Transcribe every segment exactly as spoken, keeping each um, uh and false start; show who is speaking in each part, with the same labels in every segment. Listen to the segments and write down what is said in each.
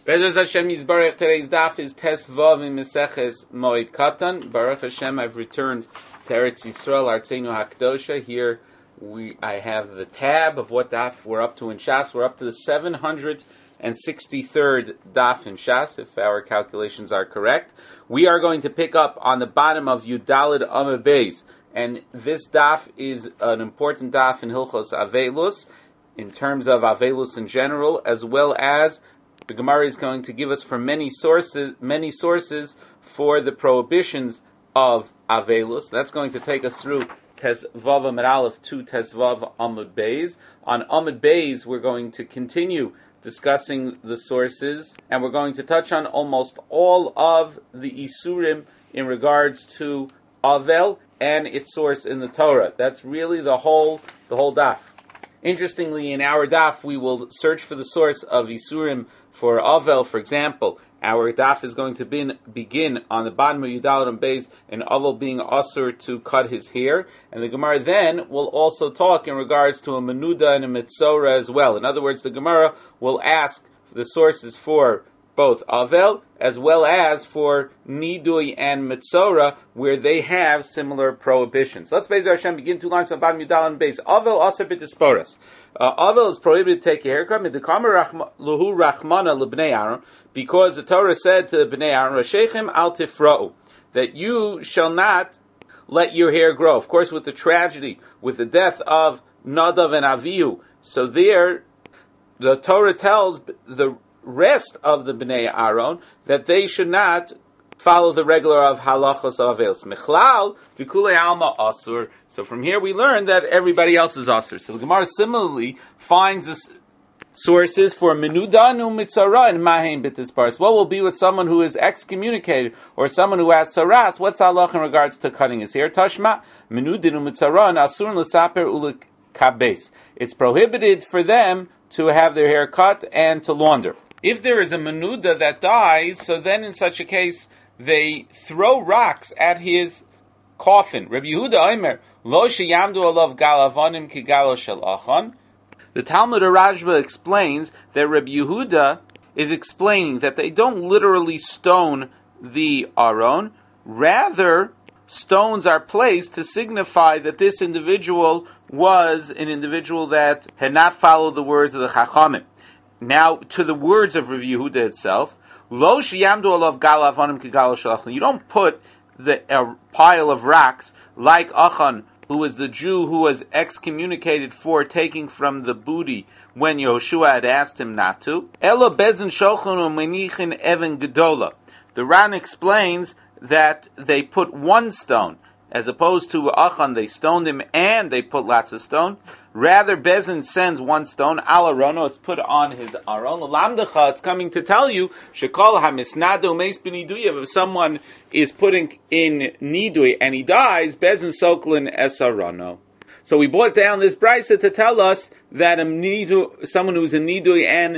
Speaker 1: Bezos Hashem Yisbarach. Today's daf is Tes Vav in Meseches Moed Katan. Baruch Hashem, I've returned to Eretz Yisrael, Artzeinu HaKdosha. Here we, I have the tab of what daf we're up to in Shas. We're up to the seven hundred sixty-third daf in Shas, if our calculations are correct. We are going to pick up on the bottom of Yudalid Amud Beis, and this daf is an important daf in Hilchos Avelus, in terms of Avelus in general, as well as the Gemara is going to give us for many sources, many sources for the prohibitions of Avelus. That's going to take us through Tes Vav Amud Aleph to Tes Vav Amud Beis. On Amud Beis, we're going to continue discussing the sources, and we're going to touch on almost all of the Isurim in regards to Avel and its source in the Torah. That's really the whole, the whole daf. Interestingly, in our daf, we will search for the source of Isurim for Avel. For example, our daf is going to be, begin on the bottom of Yudalid Amud Beis, and Avel being asur to cut his hair. And the Gemara then will also talk in regards to a menuda and a metzora as well. In other words, the Gemara will ask for the sources for both Avel as well as for Nidui and Metzora, where they have similar prohibitions. Let's Be'ez Hashem begin two lines on bottom Yudalid Amud Beis. Avel asur b'tisporas. Uh, Avel is prohibited to take a haircut luhu rachmana lebnei Aaron, because the Torah said to Bnei Aaron, Rashechem al tifra'u, that you shall not let your hair grow. Of course, with the tragedy, with the death of Nadav and Avihu, so there the Torah tells the rest of the Bnei Aaron that they should not follow the regular of halachos of Avelos. Mechlal Dikule Alma Asur. So from here we learn that everybody else is Asur. So the Gemara similarly finds this sources for Menudanu Mitzara and Mahem B'tisparas. What will be with someone who is excommunicated or someone who has saras? What's halach in regards to cutting his hair? Tashma Menudinu Mitzara and Asurn L'saper Ulikabes. It's prohibited for them to have their hair cut and to launder. If there is a menuda that dies, so then in such a case, they throw rocks at his coffin. Rabbi Yehuda Omer, Lo sheyamdu alav galavanim ki galo shel achan. The Talmud Rajba explains that Rabbi Yehuda is explaining that they don't literally stone the Aron, rather stones are placed to signify that this individual was an individual that had not followed the words of the Chachamim. Now, to the words of Rabbi Yehuda itself, Lo sheyamdu alav galavanim ki galo shel achan. You don't put the a pile of rocks like Achan, who was the Jew who was excommunicated for taking from the booty when Yehoshua had asked him not to. Elo bezin shochan u'menichin even gedola. The Ran explains that they put one stone, as opposed to Achan, they stoned him and they put lots of stone. Rather, Bezin sends one stone, al arono, it's put on his aron. Lamdacha, it's coming to tell you, shekol hamisnado meis b'niduya, if someone is putting in nidui and he dies, Bezin soklin es arono. So we brought down this brisa to tell us that a nidu, someone who's in nidui and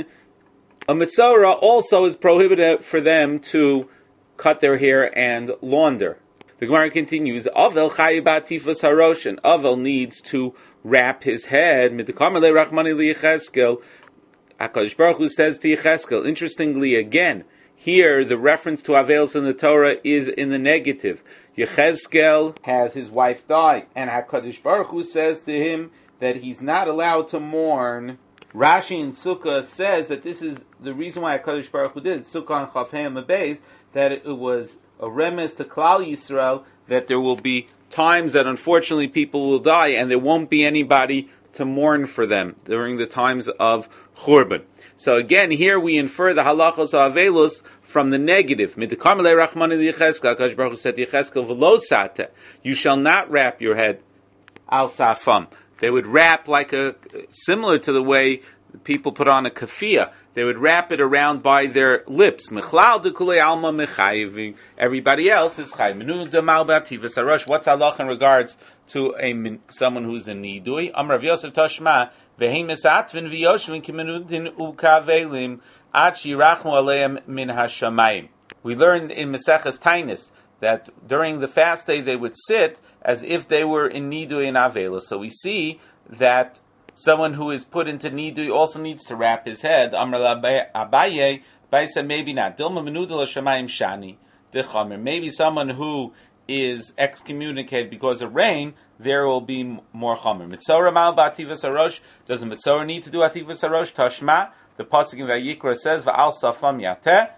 Speaker 1: a metzora also is prohibited for them to cut their hair and launder. The Gemara continues, Avel chayibat tifas haroshin. Avel needs to wrap his head. HaKadosh Baruch Hu says to Yecheskel. Interestingly, again, here the reference to Avelos in the Torah is in the negative. Yecheskel has his wife die, and HaKadosh Baruch Hu says to him that he's not allowed to mourn. Rashi in Sukkah says that this is the reason why HaKadosh Baruch Hu did Sukkah and Chavheim Abeis, that it was a remes to Klal Yisrael that there will be times that unfortunately people will die and there won't be anybody to mourn for them during the times of Churban. So again, here we infer the halachos of Avelos from the negative. You shall not wrap your head al safam. They would wrap like a, similar to the way people put on a kafiyah. They would wrap it around by their lips. Everybody else is chay. What's halach in regards to a someone who's in nidui? Amar Rav Yosef Tashma v'heim esatvin v'yoshvin kimenudin ukavelim ad shirachmu aleim min hashamayim. We learned in Maseches Tainis that during the fast day they would sit as if they were in nidui and avela. So we see that someone who is put into nidui also needs to wrap his head. Amar Abaye Bai said maybe not. Dilma menuda l'shamayim shani dechamer. Maybe someone who is excommunicated because of rain, there will be more chomer. Mitzora mal ba'ativas harosh. Does a mitzora need to do ativas harosh? Tashma. The pasuk in Vayikra says va'al safam yateh.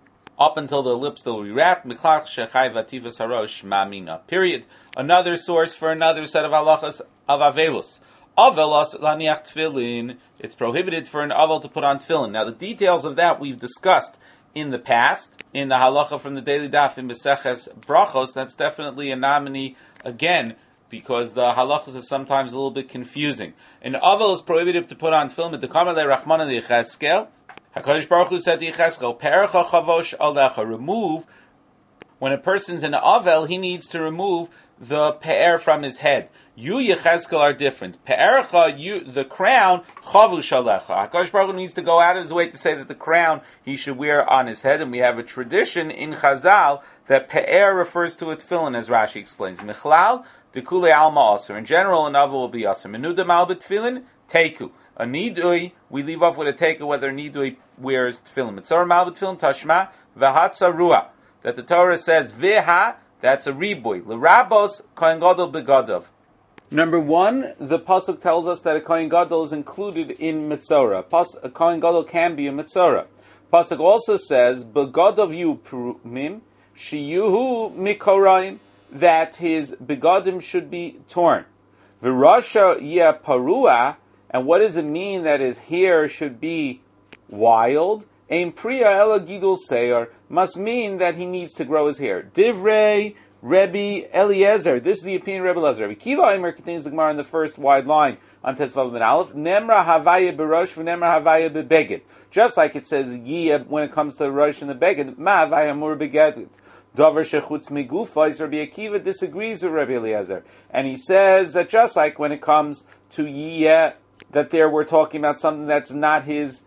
Speaker 1: Up until the lips will be wrapped. Miklach shechai v'ativas harosh mamina. Period. Another source for another set of halachas of avelus. Avelos laniach tefillin. It's prohibited for an avel to put on tefillin. Now the details of that we've discussed in the past, in the halacha from the daily daf in Meseches Brachos. That's definitely a nominee again, because the halachas is sometimes a little bit confusing. An avel is prohibited to put on tefillin. The Kamar le Rachmana le Yecheskel. HaKadosh Baruch Hu said to Yecheskel, Perecha chavosh alecha. Remove, when a person's in avel, he needs to remove the pe'er from his head. You, Yecheskel, are different. Pe'ercha, you, the crown, chavush alecha. HaKadosh Baruch Hu needs to go out of his way to say that the crown he should wear on his head, and we have a tradition in Chazal that pe'er refers to a tefillin, as Rashi explains. Michlal, dekule alma aser. In general, an avel will be aser. Menuda mal b'tefillin, teku. A nidui, we leave off with a teku whether nidui wears tefillin. Mitzor mal b'tefillin, tashma, v'hatza ruah. That the Torah says, v'ha, that's a ribui. L'rabos, kohen gadol begadov. Number one, the pasuk tells us that a kohen gadol is included in mitzora. Pas, a kohen gadol can be a mitzora. Pasuk also says, begadov yu prumim, shiyuhu mikorayim, that his begadim should be torn. V'rasha yeh parua, and what does it mean that his hair should be wild? Ein priya ela gidul seir, must mean that he needs to grow his hair. Divrei Rebbe Eliezer. This is the opinion of Rebbe Eliezer. Rebbe Kiva Aimer continues the Gemara in the first wide line on Tetzvav Ben Aleph. Nemra havaya berosh v'nemra havaya bebeged. Just like it says yiyah when it comes to the rosh and the beged, ma havaya mur beged. Dover shechutz migufa is Rebbe Akiva disagrees with Rebbe Eliezer, and he says that just like when it comes to yiyah, that there we're talking about something that's not his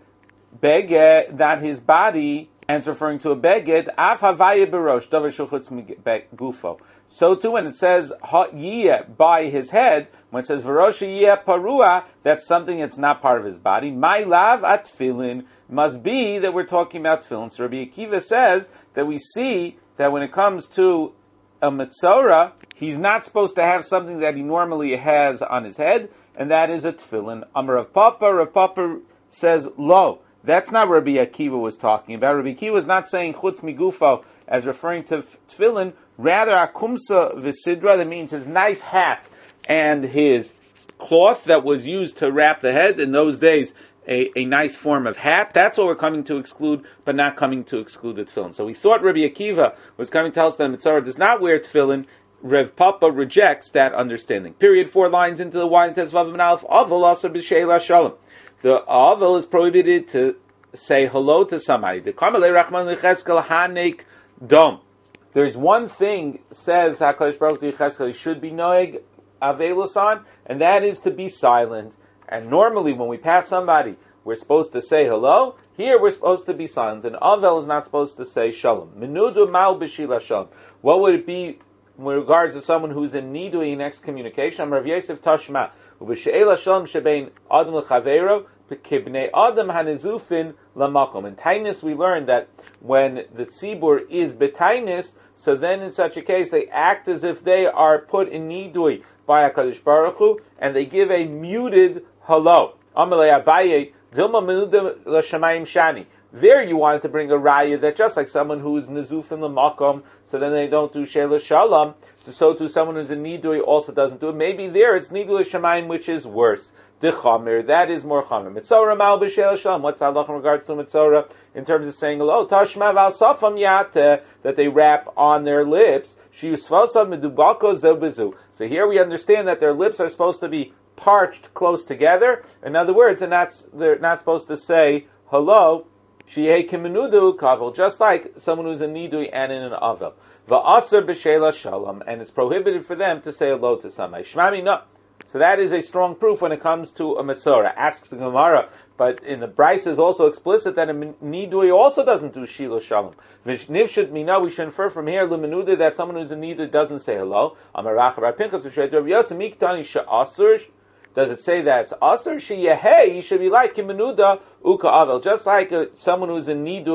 Speaker 1: beged, not his body, and it's referring to a beged, af havaya berosh, davar shulchutz gufo. So too, when it says yiyeh by his head, when it says v'rosh yiyeh parua, that's something that's not part of his body. My lav at tefillin must be that we're talking about tefillin. So Rabbi Akiva says that we see that when it comes to a metzora, he's not supposed to have something that he normally has on his head, and that is a tefillin. Amar Rav Papa, Rav Papa says lo. That's not what Rabbi Akiva was talking about. Rabbi Akiva was not saying chutz migufo as referring to tefillin. Rather, akumsa v'sidra, that means his nice hat and his cloth that was used to wrap the head. In those days, a, a nice form of hat. That's what we're coming to exclude, but not coming to exclude the tefillin. So we thought Rabbi Akiva was coming to tell us that Mitzvah does not wear tefillin. Rev Papa rejects that understanding. Period. Four lines into the wine Tezvav Ben Aleph. Aval aser b'sheila shalom. The avel is prohibited to say hello to somebody. The Kamalei Rachman L'Cheskel Hanek Dom. There's one thing, says HaKadosh Baruch Hu L'Cheskel, he should be noeg avelus on, and that is to be silent. And normally when we pass somebody, we're supposed to say hello. Here we're supposed to be silent. And avel is not supposed to say shalom. Menudu mal b'shila shalom. What would it be in regards to someone who's in nidui in excommunication? Rav Yosef Tashma. Ub'she'ela shalom shebein adam l'chaveiro kibnei adam hanizufin lamakom. In Tainus we learned that when the tzibur is betainis, so then in such a case they act as if they are put in nidui by HaKadosh Baruch Hu, and they give a muted hello. Amalei Abaye Dilma menuda l'shamayim shani. There you wanted to bring a raya that just like someone who is nizufin l'makom, so then they don't do sheila shalom, so so too someone who's in nidui also doesn't do it. Maybe there it's nidui l'shamayim, which is worse. Dichamer, that is more chamer. Mitzora mal b'sheila shalom. What's halach in regards to mitzora in terms of saying hello? Tashma val safam yate, that they wrap on their lips. Shiyusvasam medubako zebezu. So here we understand that their lips are supposed to be parched close together. In other words, and that's they're not supposed to say hello. Shiyeh kimenudu kavel, just like someone who's in nidui and in an avel. Va'aser b'sheila shalom, and it's prohibited for them to say hello to somebody. Shmami no. So that is a strong proof when it comes to a metzora. Asks the Gemara, but in the Bryce is also explicit that a nidui also doesn't do shilo shalom. Nivshut mina, we should infer from here l'menuda that someone who's in nidui doesn't say hello. Amarach Rav Pinchas v'shrei Rav Yosef miktani she'asur. Does it say that it's asur? Sheyehei, you should be like kimenuda uka avel, just like uh, someone who's in nidui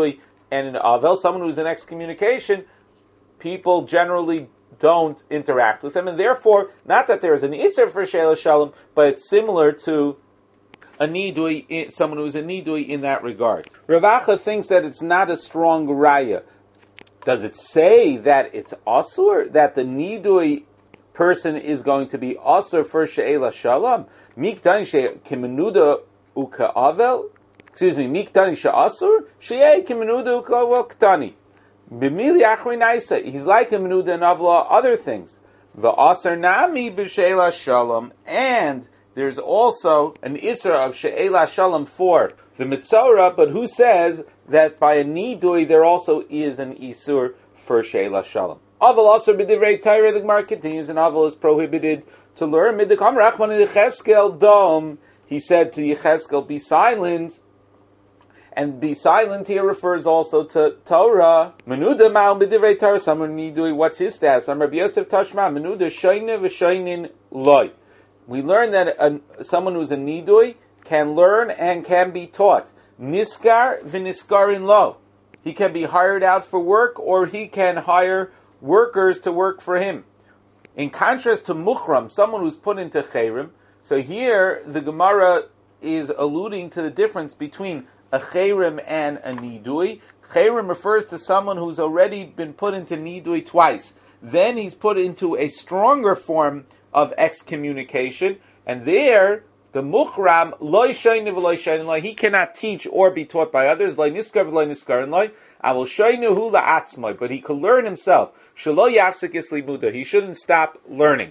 Speaker 1: and an Avel, someone who's in excommunication, people generally don't interact with him, and therefore, not that there is an Isser for Sheila Shalom, but it's similar to a Nidui, someone who's a Nidui in that regard. Rav Acha thinks that it's not a strong Raya. Does it say that it's Asur, that the Nidui person is going to be Asur for Sheila Shalom? Miktani she kimenuda uka Avel? Excuse me, Miktani she Asur? Sheye kimenuda uka Avel ktani. B'mili achri naisa, he's like a menuda and avla, other things. V'asar nami b'sheila shalom, and there's also an isra of sheila shalom for the mitzora, but who says that by a nidui there also is an isur for sheila shalom? Aval asar b'divrei Torah, the Gemara continues, and aval is prohibited to learn. Midikam rachman Yecheskel dom, he said to Yecheskel, be silent. And be silent here refers also to Torah. Menuda ma'al b'divrei Torah. Someone nidui. What's his stats? I'm Rabbi Yosef Tashma. Menuda shoyne v'shoynin loy. We learn that a, someone who's a nidui can learn and can be taught. Niskar v'niskarin lo. He can be hired out for work, or he can hire workers to work for him. In contrast to muchram, someone who's put into chayrim. So here the Gemara is alluding to the difference between a chayrim and a nidui. Chayrim refers to someone who's already been put into nidui twice. Then he's put into a stronger form of excommunication, and there the muchram loy shayne v'loy shayne loy, he cannot teach or be taught by others. Loy niskar v'loy niskarin loy. I will shayne hu la'atzmai, but he can learn himself. Shelo yafsik is limuda, he shouldn't stop learning.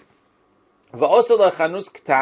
Speaker 1: And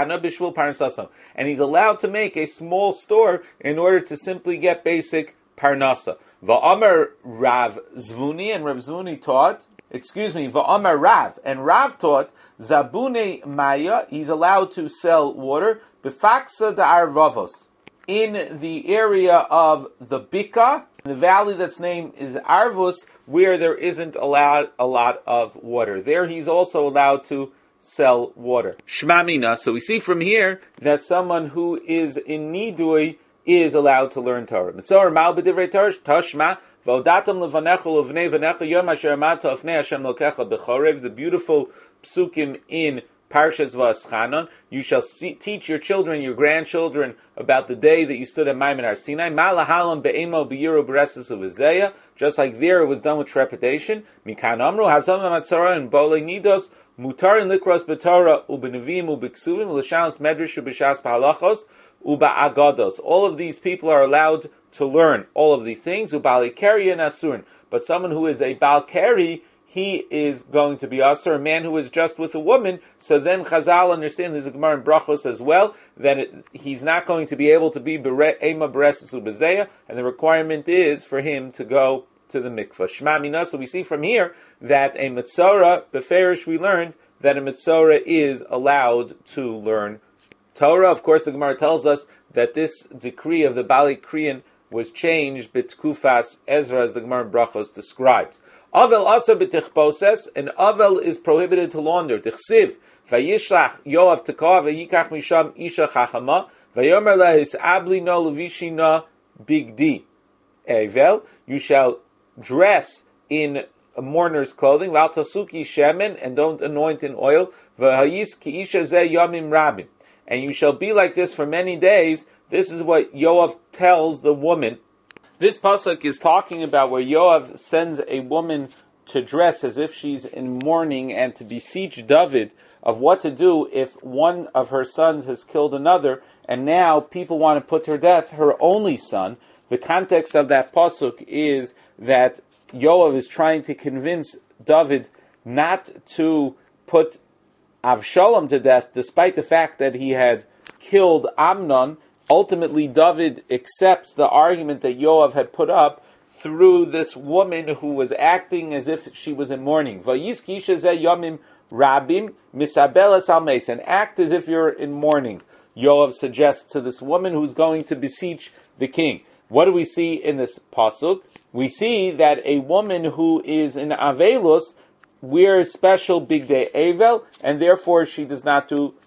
Speaker 1: he's allowed to make a small store in order to simply get basic parnasa. Va'amar Rav Zvuni, and Rav Zvuni taught, excuse me, Va'amar Rav, and Rav taught, Zabune Maya, he's allowed to sell water, Befaksa da'arvavos, in the area of the Bika, the valley that's named is Arvus, where there isn't allowed a lot of water. There he's also allowed to sell water. Shmamina. So we see from here that someone who is in nidui is allowed to learn Torah. Mitzor mal b'divrei Torah tashma v'odatam levanecha levnei vanecha yom asher amata ofnei Hashem lokecha b'chorev. The beautiful psukim in Parshas Va'aschanon. You shall see, teach your children, your grandchildren, about the day that you stood at Maimon Har Sinai. Malahalam be'emo b'yiru b'reses u'v'zeya. Just like there, it was done with trepidation. Mikan amru hazam ha'matzara and bolei nidos. Mutarin likros b'Torah u'b'nevim u'b'ksuvim u'l'shalos medrash u'b'shas pa'halachos u'ba'agados. All of these people are allowed to learn all of these things. U'ba'ali keri and asurin. But someone who is a bal keri, he is going to be asur, a man who is just with a woman. So then Chazal understand, there's a Gemara in Brachos as well, that it, he's not going to be able to be ema b'reses u'b'zeya, and the requirement is for him to go to the mikvah. Shema mina. So we see from here that a mitzora, beferish, we learned that a mitzora is allowed to learn Torah. Of course, the Gemara tells us that this decree of the Bali Kriyan was changed b'tkufas Ezra, as the Gemara in Brachos describes. Avel asa b'tichposes, and Avel is prohibited to launder. Tichsiv vayishlach Yoav tekah vayikach misham isha chachama vayomer lehis abli no levishina bigdi. Avel, you shall dress in a mourner's clothing, v'al tasuki shemen, and don't anoint in oil, v'hayis ki isha zeh yamim rabim, and you shall be like this for many days. This is what Yoav tells the woman. This pasuk is talking about where Yoav sends a woman to dress as if she's in mourning and to beseech David of what to do if one of her sons has killed another, and now people want to put to death her only son. The context of that pasuk is that Yoav is trying to convince David not to put Avshalom to death, despite the fact that he had killed Amnon. Ultimately, David accepts the argument that Yoav had put up through this woman who was acting as if she was in mourning. Vayis kisha zeh yomim rabim misabelas almeis, and act as if you're in mourning. Yoav suggests to this woman who's going to beseech the king. What do we see in this pasuk? We see that a woman who is in Avelus wears special big day Avel, and therefore she does not do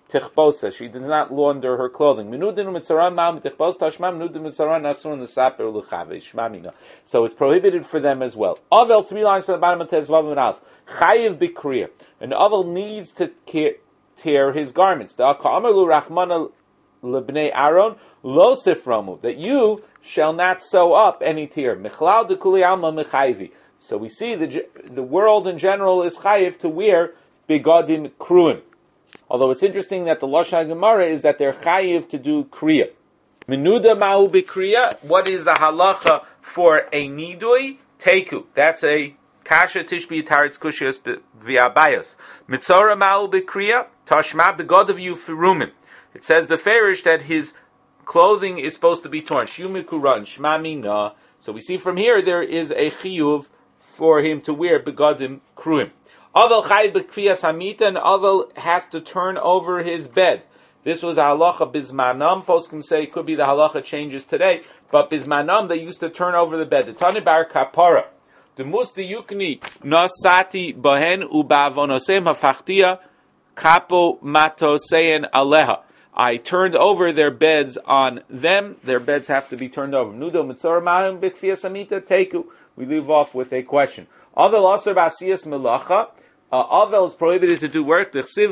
Speaker 1: tichbosa. She does not launder her clothing. So it's prohibited for them as well. Avel, three lines from the bottom of Tezvav and Av. Chayiv b'kriya. An Avel needs to tear his garments. That you shall not sew up any tear. So we see the the world in general is chayiv to wear begadim kruim. Although it's interesting that the Lashon Gemara is that they're chayiv to do kriya. Menuda ma'u b'kriya. What is the halacha for a nidui? Teku. That's a kasha tishbi taritz kushias v'abayas. Mitzora ma'u b'kriya. Tashma begadav yufirumin. It says beferish that his clothing is supposed to be torn. Shumikuran shmamina. So we see from here there is a chiyuv for him to wear begadim kruim. Aval chay b'kfiyas hamita, and Aval has to turn over his bed. This was a halacha bismanam. Poskim say it could be the halacha changes today, but bismanam they used to turn over the bed. The Tani bar kapara, the musti yukni nasati bahen ubavonosem hafachtia kapo matosein aleha. I turned over their beds on them. Their beds have to be turned over. Nudo mitzora mahim b'kfiyas hamita teku. We leave off with a question. Avel aser b'asiyas melacha. Avel is prohibited to do work.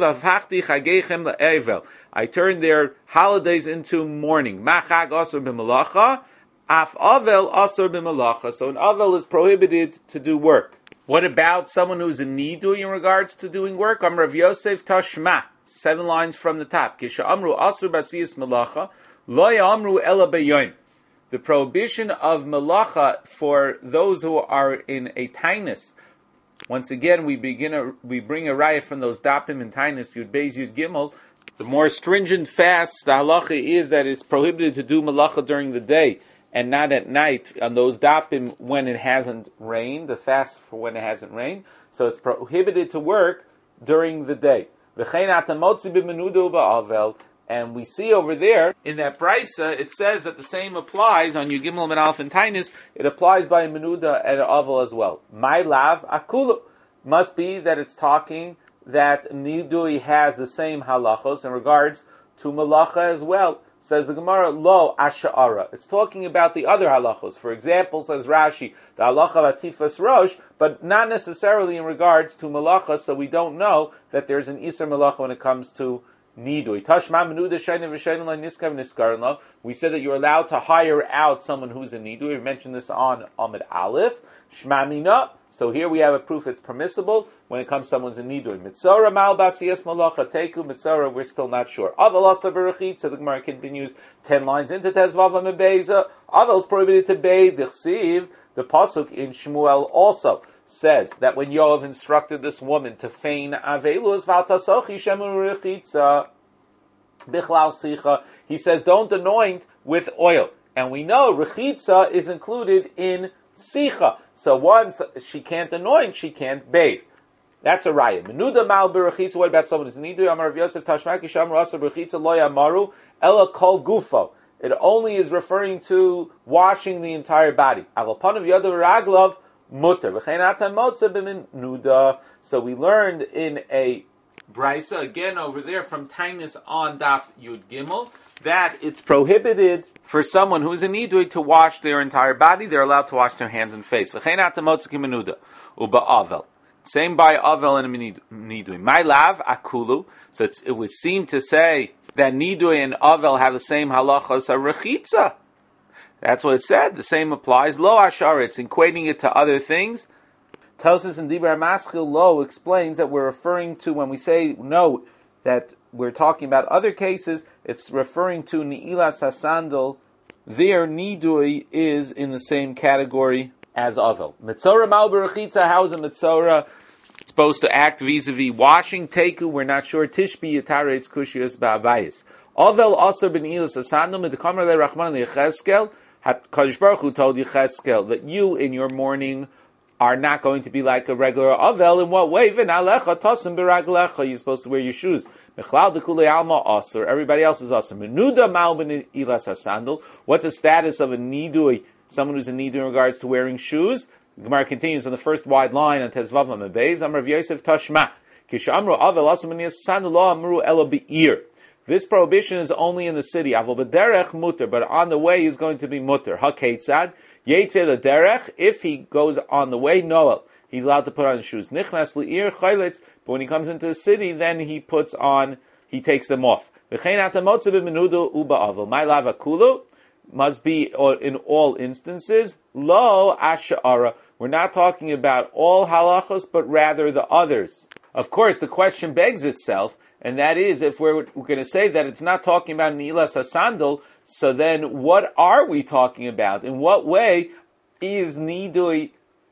Speaker 1: I turned their holidays into mourning. Machag aser b'melacha. Af avel aser b'melacha. So an avel is prohibited to do work. What about someone who's in nidui in regards to doing work? Amr Rav Yosef Tashma. Seven lines from the top. Kisha amru aser b'asiyas melacha. Lo yamru ela beyoim. The prohibition of melacha for those who are in a tainus. Once again, we begin a, we bring a raya from those dapim and tainus, Yud Beis Yud Gimel. The more stringent fast, the halacha is that it's prohibited to do melacha during the day and not at night on those dapim when it hasn't rained, the fast for when it hasn't rained. So it's prohibited to work during the day. And we see over there, in that brisa, it says that the same applies on Yugimel and Alf and Tainis. It applies by Menuda and Aval as well. My lav akulu. Must be that it's talking that Nidui has the same halachos in regards to Malacha as well. Says the Gemara, lo asha'ara. It's talking about the other halachos. For example, says Rashi, the halacha of Atifas Rosh, but not necessarily in regards to Malacha, so we don't know that there's an Isser Malacha when it comes to Nidui. Tashma menuda shayna v'shayna la niskav niskarin lo. We said that you're allowed to hire out someone who's a Nidui. We mentioned this on Amid Aleph. Shmamina. So here we have a proof it's permissible when it comes to someone's a Nidui. Mitzora mal basiyas malacha teku. Mitzora, we're still not sure. Aval asa berachit. So the Gemara continues ten lines into Tezvav Mebeza. Aval is prohibited to bathe. Dichsiv. The pasuk in Shmuel also says that when Yoav instructed this woman to feign avelus v'altasochi shemu rechitza bichlal sicha, he says don't anoint with oil, and we know rechitza is included in sicha. So once she can't anoint, she can't bathe. That's a raya. Menuda mal berechitza. What about someone who's nidu? Amar Rav Yosef Tashmaki shamru asa berechitza lo yamaru ela kol gufo. It only is referring to washing the entire body. Avapanav yadav raglav mutter. So we learned in a brisa, again over there from Tainus on Daf Yud Gimel, that it's prohibited for someone who is a nidui to wash their entire body. They're allowed to wash their hands and face. Same by Avel and Nidui. My lav akulu. So it's, it would seem to say that Nidui and Avel have the same halachas a rechitza. That's what it said. The same applies. Lo ashar, it's equating it to other things. Tosas and Dibra Maschil Lo explains that we're referring to, when we say no, that we're talking about other cases, it's referring to Ni'ilas HaSandal. Their Nidui is in the same category as Avel. Mitzora Mal Berachitza, how is a Mitzora supposed to act vis-a-vis washing? Teku, we're not sure. Tishbi Yataretz Kushius Ba'abayis. Avel Asar Ben Ilas HaSandal, Midkamar Le Rachman Le Yecheskel, Kadosh Baruch Hu told Yecheskel that you in your mourning are not going to be like a regular Avel. In what way? V'nalecha tosim b'raglecha. You're supposed to wear your shoes. Mechlal dekulei alma asur. Everybody else is asur. Menuda mal ben ilas hasandal. What's the status of a nidui? Someone who's a nidui in regards to wearing shoes. The Gemara continues on the first wide line on Tezvav Mebez. Amar Rav Yosef Tashma. Kishamru avel asamanias sandu lo amru elo be'ir. This prohibition is only in the city. Aval b'derech mutter, but on the way is going to be mutter. Hakeitzad yetze the derech. If he goes on the way, noel, he's allowed to put on shoes. Nichnas li'ir chaylitz, but when he comes into the city, then he puts on, he takes them off. V'chein atamotze b'menudo uba avel. My lava kulu must be in all instances lo asha'ara. We're not talking about all halachos, but rather the others. Of course, the question begs itself, and that is, if we're, we're going to say that it's not talking about nilas hasandal, so then what are we talking about? In what way is nidui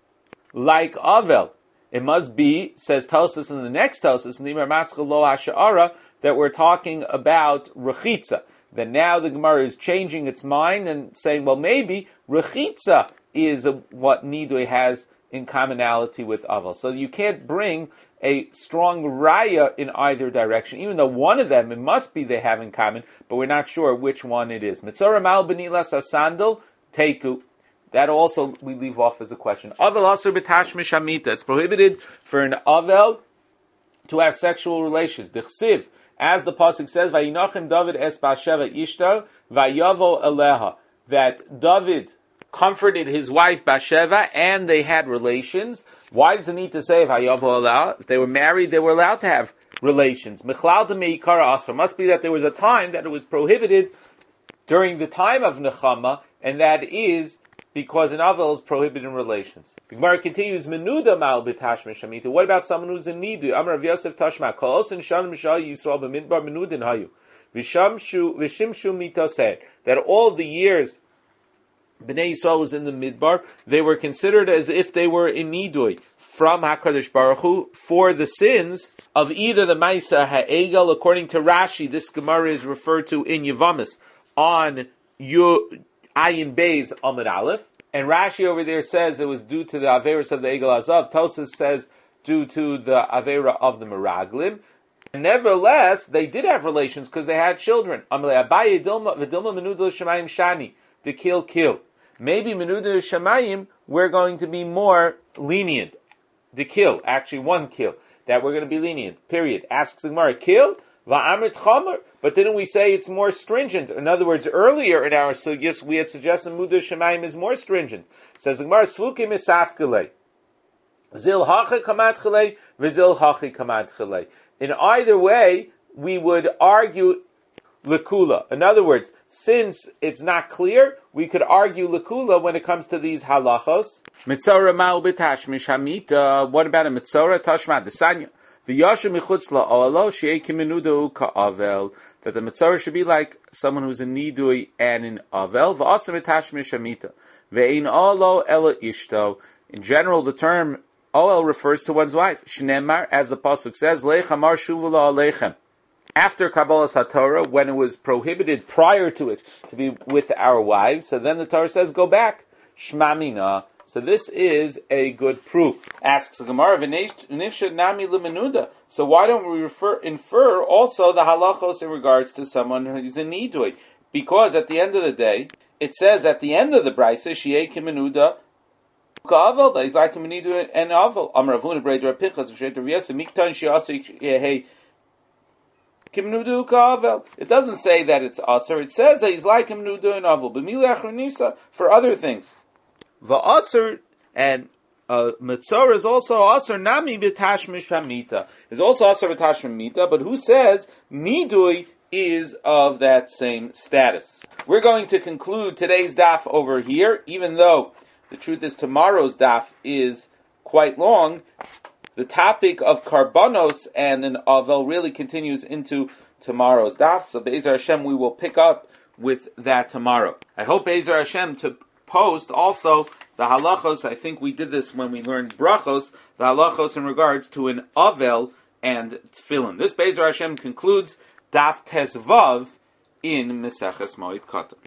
Speaker 1: like avel? It must be, says Tosas in the next Tosas, Nimar Maschal Lo Hasha'ara, that we're talking about rechitza. That now the Gemara is changing its mind and saying, well, maybe rechitza is a, what nidui has in commonality with avel. So you can't bring a strong raya in either direction, even though one of them, it must be they have in common, but we're not sure which one it is. Mitzora mal benilas asandal, teku. That also we leave off as a question. Avel asur b'tash mishamita. It's prohibited for an avel to have sexual relations. Dichsiv, as the pasuk says, Vayinochem David es Basheva ishto vayavo eleha. That David comforted his wife Bathsheba, and they had relations. Why does it need to say Vayavo eleha? If they were married, they were allowed to have relations. Michlal de meikara asra. Must be that there was a time that it was prohibited during the time of Nechama, and that is because an avel is prohibited in relations. The Gemara continues, Menuda mal b'tash mishamita. What about someone who's in nidu? Amar Rav Yosef Tashma, Kol osin shan mishal Yisrael b'midbar menudin hayu. V'shamshu v'shimshu mitoseh. That all the years Bnei Yisrael was in the midbar, they were considered as if they were in nidui from HaKadosh Baruch Hu for the sins of either the Maisa Ha'egel. According to Rashi, this Gemara is referred to in Yevamis on Yu Ayin Beis Amud Aleph, and Rashi over there says it was due to the Averis of the Egel Azav. Tosas says due to the Avera of the Meraglim. And nevertheless, they did have relations because they had children. Amalei Abaye Dilma V'Dilma Menuda Shemayim Shani, to kill kill. Maybe Menuda Shemayim we're going to be more lenient. To kill, actually one kill, that we're going to be lenient. Period. Asks the Gemara, kill va'amrit chomer. But didn't we say it's more stringent? In other words, earlier in our sugyas, we had suggested Muda Shemaim is more stringent. Says the Gemara, Svukim isafkele. Zil hache kamat chele, v'zil hache kamat chele. In either way, we would argue lekula. In other words, since it's not clear, we could argue lekula when it comes to these halachos. Mitzora mal b'tash mishamita. What about a mitzora tashma desanya? V'yashem michutz la'olo she'ei kimenudu ka'avel. That the mitzora should be like someone who's in nidui and in avel. V'asem etash mishamita. Ve'ein olo ela ishto. In general, the term oel refers to one's wife. Shnemar, as the pasuk says, leichamar shuvu la'alechem. After Kabbalas HaTorah, when it was prohibited prior to it to be with our wives, so then the Torah says, go back. Shmamina. So this is a good proof. Asks the Gemara, V'nifsha nami l'menuda. So why don't we refer, infer also the halachos in regards to someone who's in nidui? Because at the end of the day, it says at the end of the brisa, Shiei kimenuda ka'avel, that he's like kimenuda and avel. Amar Avuna b'rei Pinchas v'sheit Rav Yosef miktan shi'asik yehei kimenuda ka'avel. It doesn't say that it's aser. It says that he's like kimenuda and avel. B'milach renisa for other things. Va'aser and uh, Mitzora is also aser nami b'tash mishamita. Is also aser b'tash mishamita, but who says nidui is of that same status? We're going to conclude today's daf over here, even though the truth is tomorrow's daf is quite long. The topic of karbanos and an avel really continues into tomorrow's daf. So Be'ezer Hashem, we will pick up with that tomorrow. I hope Be'ezer Hashem to post also the halachos. I think we did this when we learned brachos, the halachos in regards to an avel and tefillin. This Be'ezer Hashem concludes Daf Tesvav in Meseches Moed Katan.